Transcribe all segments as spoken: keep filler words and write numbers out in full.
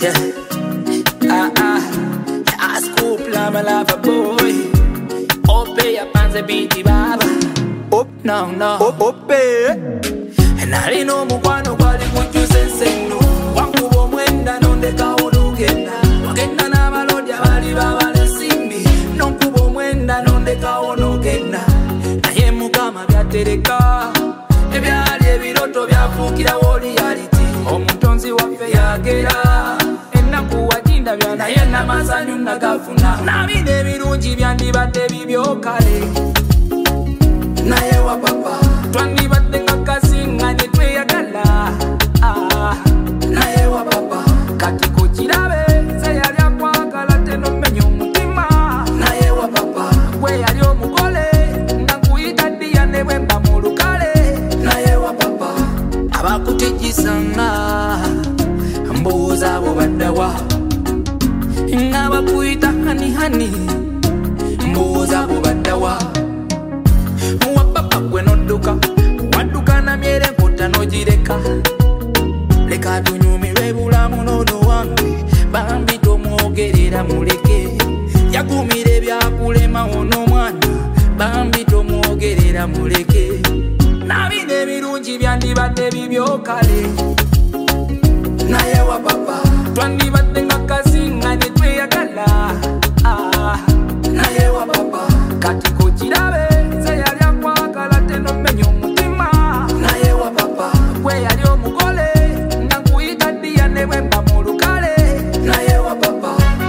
yeah. Ah ah, I scoop la my lava boy. Ope ya panze biti baba. Op no no. Op ope. And I didn't know mukwano kwali kujuze seno. Wangubo mwenda nonde kaulugenda. Wagenda na balodia bali babale simbi. Nonkubo mwenda nonde kaulugenda. Na ye mukama byatereka. Ebyali ebiroto byafukira woli yaliti. Omutonzi waffe yagera. Enaku wajinda byana yena masanyu nagafuna. Nabide birungi byandibadde bibyokale. Naye wa papa twandibadde nga kasinga ne tweyagala. Ah, naye wa papa kati kukirabe se yali akwagala tenomenya omutima. Naye wa papa gwe yali omugole nga nkuyita ddiya ne bwe mba mu lukale. Naye wa papa abakutigisanga mbuuza abo baddawa nga bakuyita hani hani mbuuza abo baddawa. Wapapa gwe nodduka wadduka na myere nkutta n'ogireka. Leka tunyumirwe bulamu n'ono wange bambi tomwogerera muleke. Yagumira ebyakulema ono mwana bambi tomwogerera muleke. Nabino ebirungi byandibadde bibyokale. Naye wa papa twandibadde nga kasinga ne tweyagala. Ah, naye wa papa kati kukirabe se yali akwagala tenomenya omutima. Naye wa papa gwe yali omugole nga nkuyita ddiya ne bwe mba mu lukale. Naye wa papa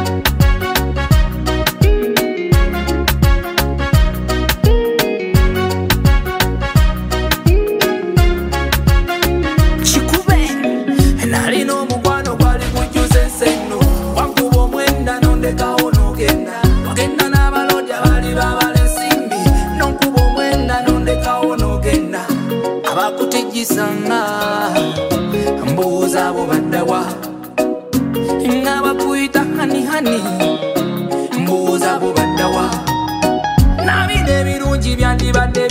kikube nalina omukwano gwali gujjuza enseno. Wankuba omwenda nondekawo n'ogenda. Wagenda n'abalodya bali babala ensimbi. Nonkuba omwenda nondekawo n'ogenda. Abakutigisanga mbuuza abo baddawa nga bakuyita hani hani mbuuza abo baddawa. Nabino ebirungi byandibadde